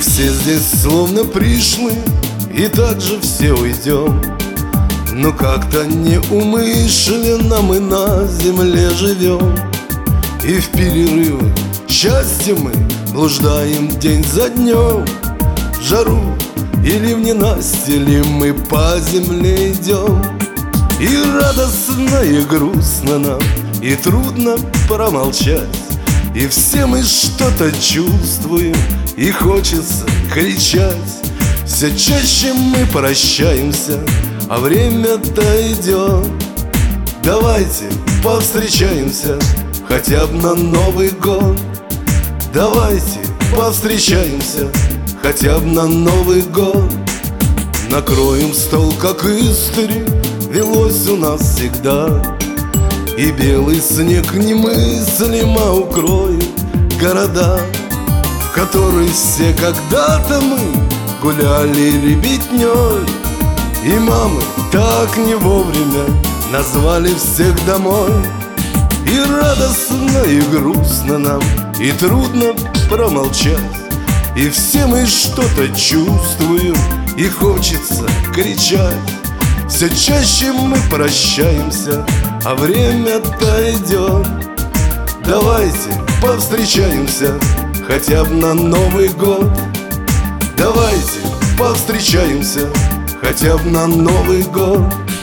все здесь словно пришлые, и так же все уйдем. Но как-то неумышленно мы на земле живем. И в перерывы счастья мы блуждаем день за днем. В жару или в ненастье мы по земле идем. И радостно, и грустно нам, и трудно промолчать. И все мы что-то чувствуем, и хочется кричать. Все чаще мы прощаемся, а время-то идет. Давайте повстречаемся хотя бы на Новый год. Давайте повстречаемся хотя бы на Новый год. Накроем стол, как истори велось у нас всегда. И белый снег немыслимо укроет города, в которые все когда-то мы гуляли ребятней. И мамы так не вовремя назвали всех домой. И радостно, и грустно нам, и трудно промолчать. И все мы что-то чувствуем, и хочется кричать. Все чаще мы прощаемся, а время-то идет. Давайте повстречаемся хотя бы на Новый год. Давайте повстречаемся хотя бы на Новый год.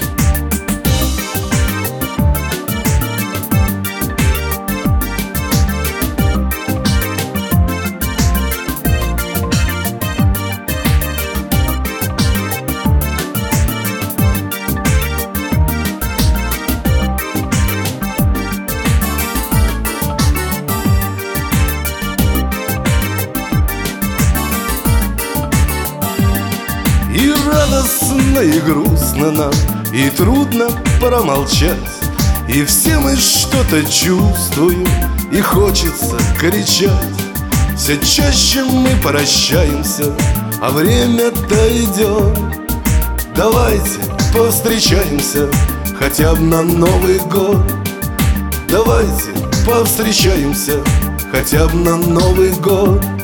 И радостно, и грустно нам, и трудно промолчать. И все мы что-то чувствуем, и хочется кричать. Все чаще мы прощаемся, а время-то идет. Давайте повстречаемся хотя бы на Новый год. Давайте повстречаемся хотя бы на Новый год.